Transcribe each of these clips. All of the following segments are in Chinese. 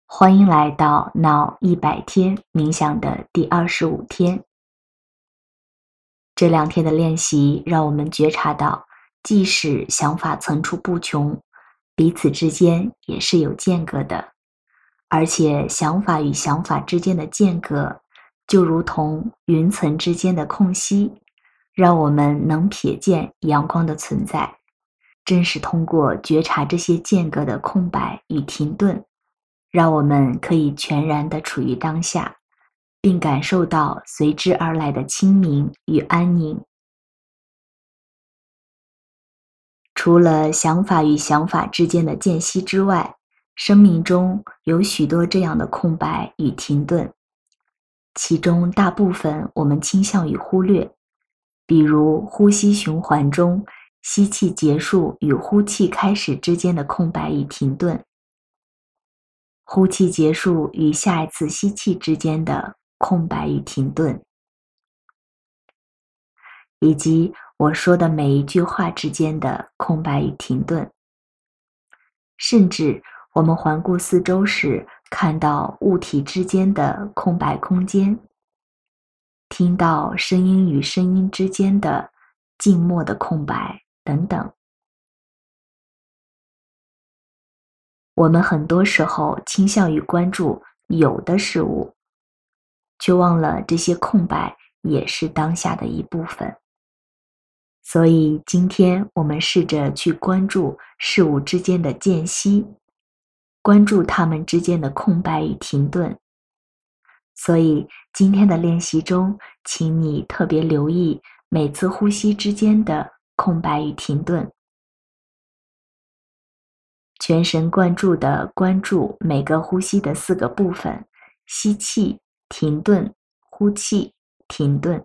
欢迎来到脑100天冥想的第25天。这2天的练习让我们觉察到，即使想法层出不穷，彼此之间也是有间隔的，而且想法与想法之间的间隔，就如同云层之间的空隙，让我们能瞥见阳光的存在。正是通过觉察这些间隔的空白与停顿，让我们可以全然地处于当下，并感受到随之而来的清明与安宁。除了想法与想法之间的间隙之外，生命中有许多这样的空白与停顿，其中大部分我们倾向于忽略，比如呼吸循环中吸气结束与呼气开始之间的空白与停顿，呼气结束与下一次吸气之间的空白与停顿，以及我说的每一句话之间的空白与停顿。甚至我们环顾四周时，看到物体之间的空白空间，听到声音与声音之间的静默的空白等等。我们很多时候倾向于关注有的事物，却忘了这些空白也是当下的一部分。所以今天我们试着去关注事物之间的间隙，关注它们之间的空白与停顿。所以今天的练习中，请你特别留意每次呼吸之间的空白与停顿，全神贯注地关注每个呼吸的4个部分：吸气、停顿、呼气、停顿。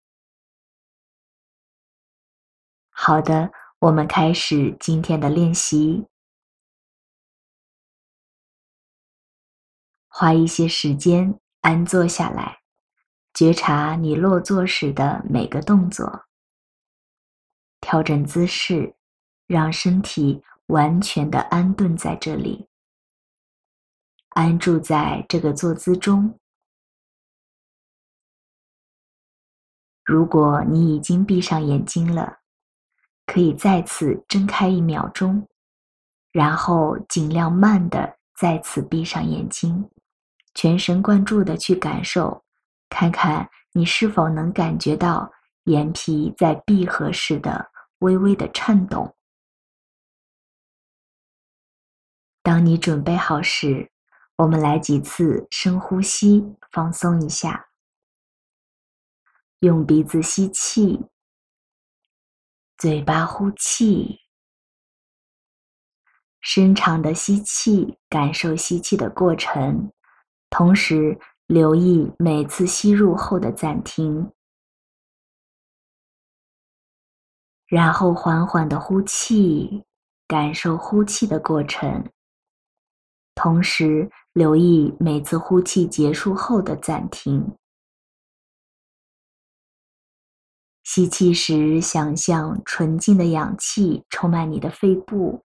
好的，我们开始今天的练习。花一些时间安坐下来，觉察你落座时的每个动作，调整姿势，让身体完全的安顿在这里，安住在这个坐姿中。如果你已经闭上眼睛了，可以再次睁开1秒钟，然后尽量慢地再次闭上眼睛，全神贯注地去感受，看看你是否能感觉到眼皮在闭合时的微微的颤动。当你准备好时，我们来几次深呼吸，放松一下。用鼻子吸气，嘴巴呼气，深长的吸气，感受吸气的过程，同时留意每次吸入后的暂停，然后缓缓的呼气，感受呼气的过程，同时留意每次呼气结束后的暂停。吸气时，想象纯净的氧气充满你的肺部，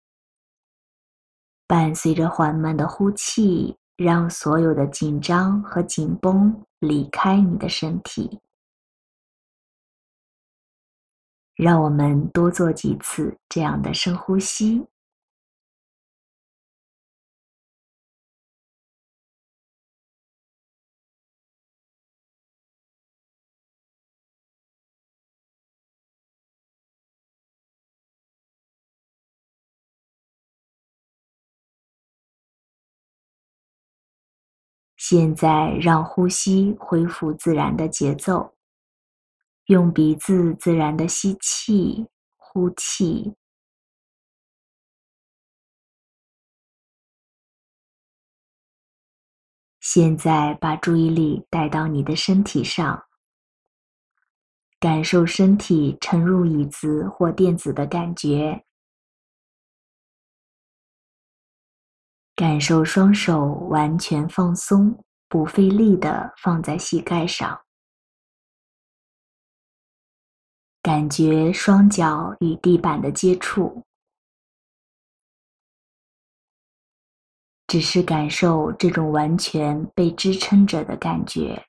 伴随着缓慢的呼气，让所有的紧张和紧绷离开你的身体。让我们多做几次这样的深呼吸。现在让呼吸恢复自然的节奏，用鼻子自然的吸气、呼气。现在把注意力带到你的身体上，感受身体沉入椅子或垫子的感觉，感受双手完全放松，不费力地放在膝盖上，感觉双脚与地板的接触。 只是感受这种完全被支撑着的感觉，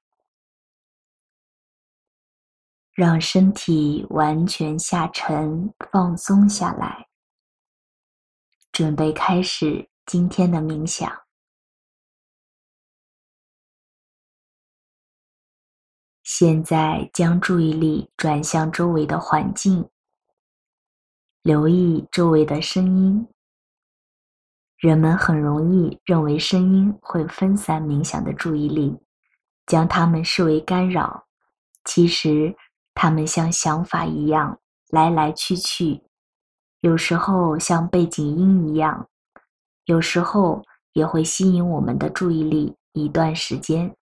让身体完全下沉，放松下来，准备开始今天的冥想。现在将注意力转向周围的环境，留意周围的声音。人们很容易认为声音会分散冥想的注意力，将它们视为干扰。其实，它们像想法一样来来去去，有时候像背景音一样，有时候也会吸引我们的注意力一段时间。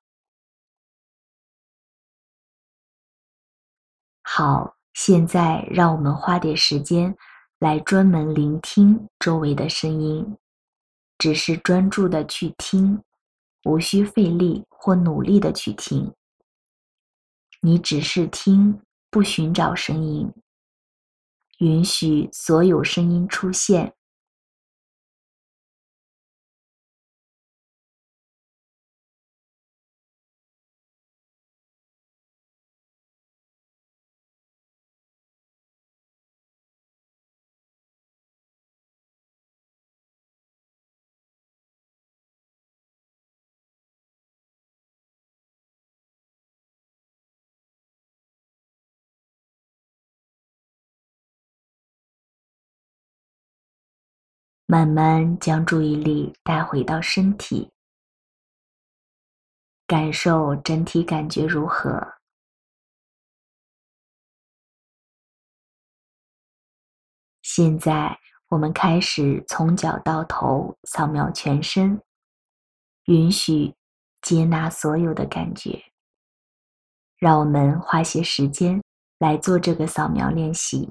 好，现在让我们花点时间来专门聆听周围的声音，只是专注的去听，无需费力或努力的去听。你只是听，不寻找声音，允许所有声音出现。慢慢将注意力带回到身体，感受整体感觉如何。现在我们开始从脚到头扫描全身，允许接纳所有的感觉。让我们花些时间来做这个扫描练习。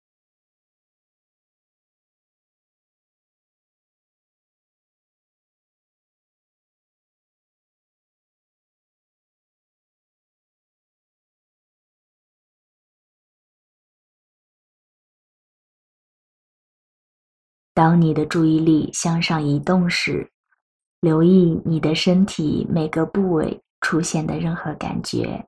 当你的注意力向上移动时，留意你的身体每个部位出现的任何感觉。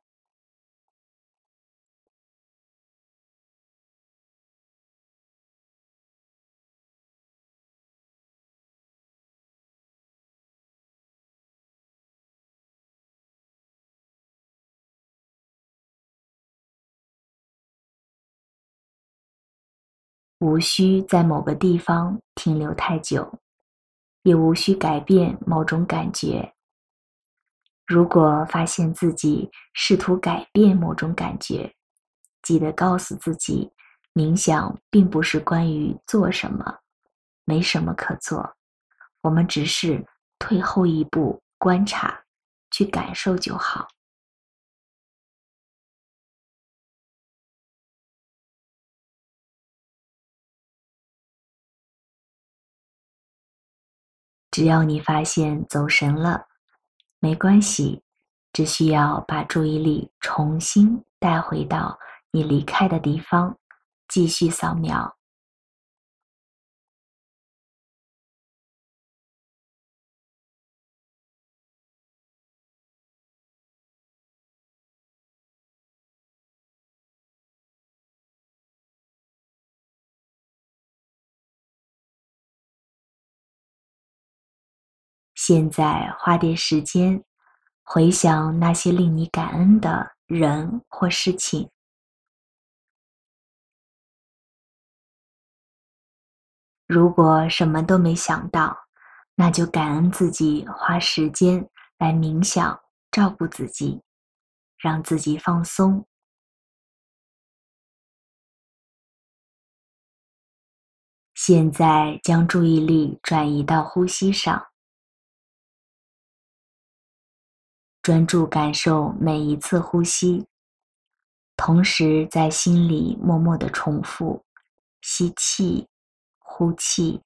无需在某个地方停留太久，也无需改变某种感觉。如果发现自己试图改变某种感觉，记得告诉自己，冥想并不是关于做什么，没什么可做，我们只是退后一步观察，去感受就好。只要你发现走神了，没关系，只需要把注意力重新带回到你离开的地方，继续扫描。现在花点时间，回想那些令你感恩的人或事情。如果什么都没想到，那就感恩自己花时间来冥想，照顾自己，让自己放松。现在将注意力转移到呼吸上，专注感受每一次呼吸，同时在心里默默地重复：吸气，呼气。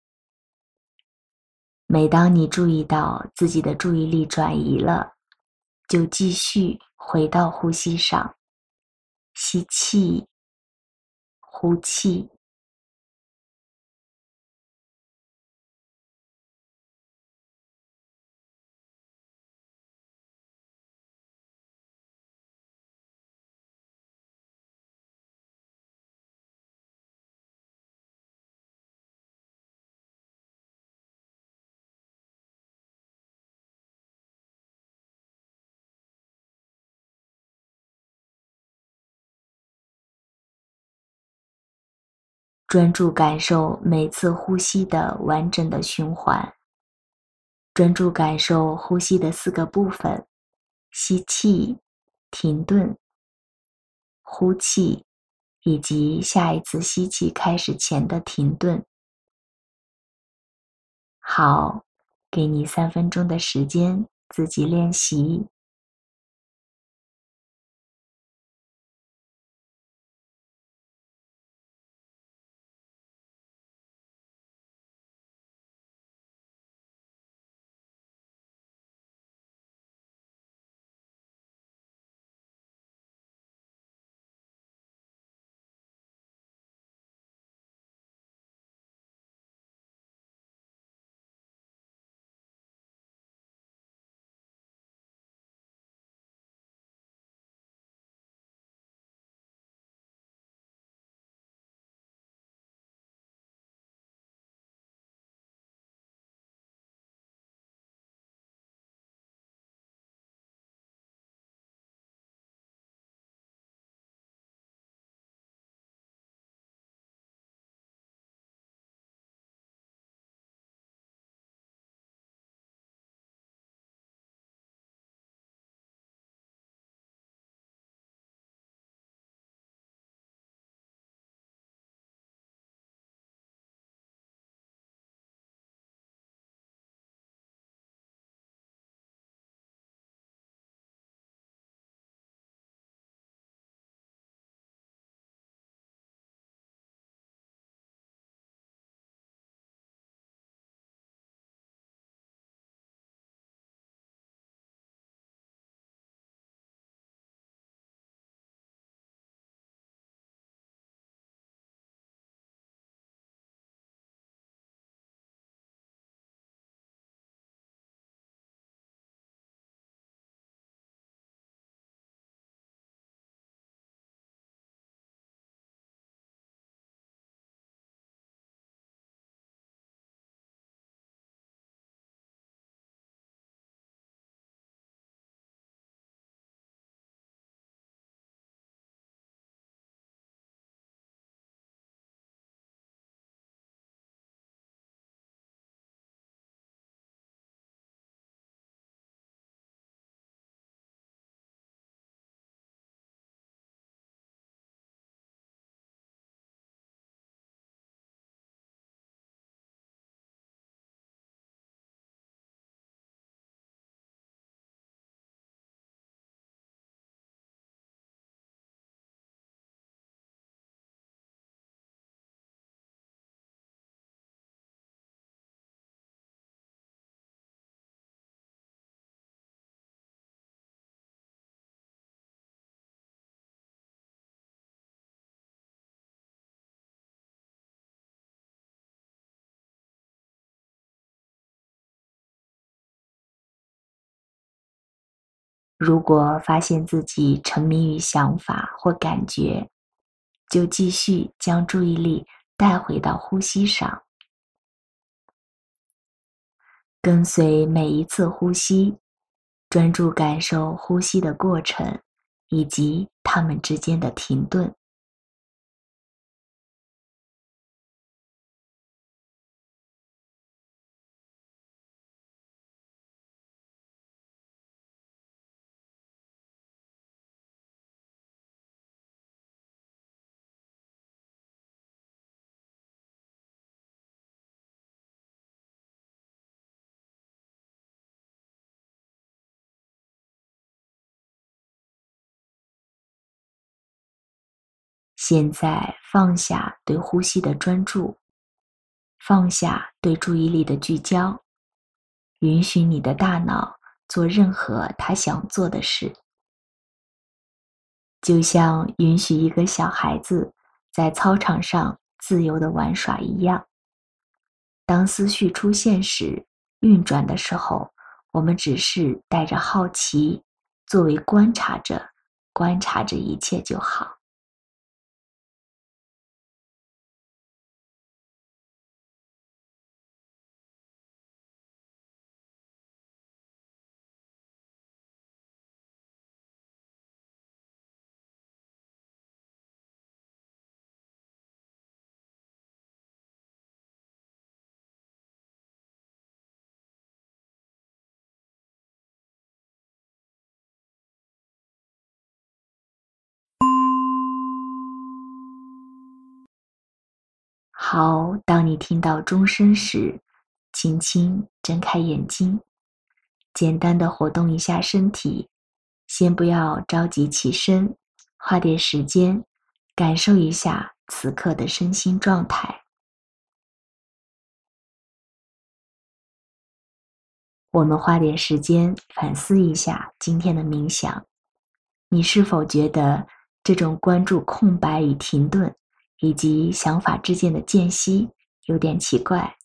每当你注意到自己的注意力转移了，就继续回到呼吸上，吸气，呼气。 专注感受每次呼吸的完整的循环，专注感受呼吸的4个部分：吸气、停顿、呼气，以及下一次吸气开始前的停顿。好，给你3分钟的时间自己练习。如果发现自己沉迷于想法或感觉，就继续将注意力带回到呼吸上，跟随每一次呼吸，专注感受呼吸的过程，以及它们之间的停顿。现在放下对呼吸的专注，放下对注意力的聚焦，允许你的大脑做任何它想做的事，就像允许一个小孩子在操场上自由地玩耍一样。当思绪出现时，运转的时候，我们只是带着好奇，作为观察者，观察着一切就好。 好，当你听到钟声时，轻轻睁开眼睛，简单的活动一下身体，先不要着急起身，花点时间感受一下此刻的身心状态。我们花点时间反思一下今天的冥想，你是否觉得这种关注空白与停顿，以及想法之间的间隙有点奇怪？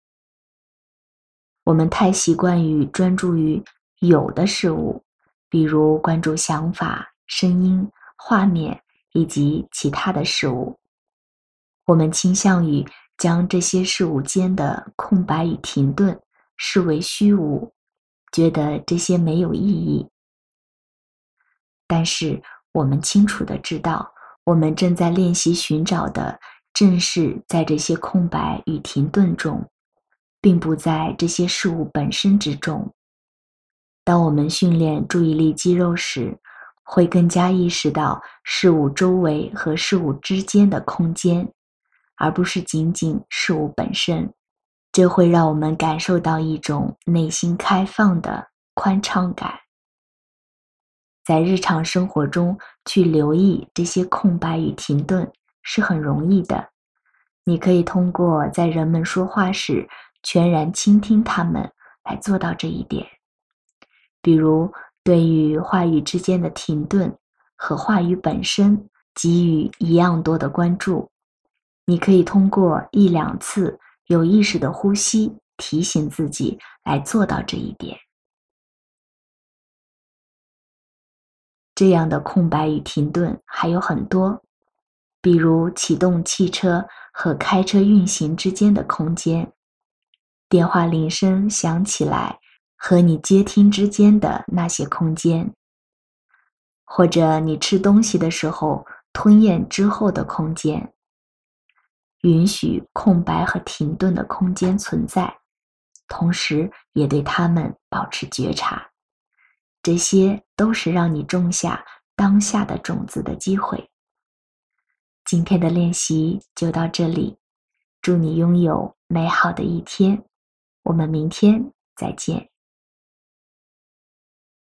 我们太习惯于专注于有的事物，比如关注想法、声音、画面以及其他的事物。我们倾向于将这些事物间的空白与停顿视为虚无，觉得这些没有意义。但是我们清楚地知道，我们正在练习寻找的正是在这些空白与停顿中，并不在这些事物本身之中。当我们训练注意力肌肉时，会更加意识到事物周围和事物之间的空间，而不是仅仅事物本身。这会让我们感受到一种内心开放的宽敞感。在日常生活中去留意这些空白与停顿是很容易的。你可以通过在人们说话时全然倾听他们来做到这一点。比如，对于话语之间的停顿和话语本身给予一样多的关注。你可以通过一两次有意识的呼吸提醒自己来做到这一点。这样的空白与停顿还有很多，比如启动汽车和开车运行之间的空间，电话铃声响起来和你接听之间的那些空间，或者你吃东西的时候吞咽之后的空间。允许空白和停顿的空间存在，同时也对它们保持觉察。这些都是让你种下当下的种子的机会。今天的练习就到这里，祝你拥有美好的一天，我们明天再见。